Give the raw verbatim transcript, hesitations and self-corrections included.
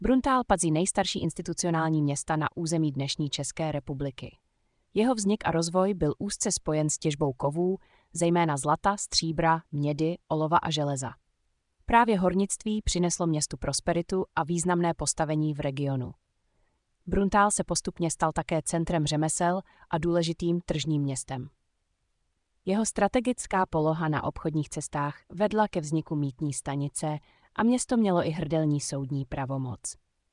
Bruntál patří nejstarší institucionální města na území dnešní České republiky. Jeho vznik a rozvoj byl úzce spojen s těžbou kovů, zejména zlata, stříbra, mědy, olova a železa. Právě hornictví přineslo městu prosperitu a významné postavení v regionu. Bruntál se postupně stal také centrem řemesel a důležitým tržním městem. Jeho strategická poloha na obchodních cestách vedla ke vzniku mýtní stanice a město mělo i hrdelní soudní pravomoc.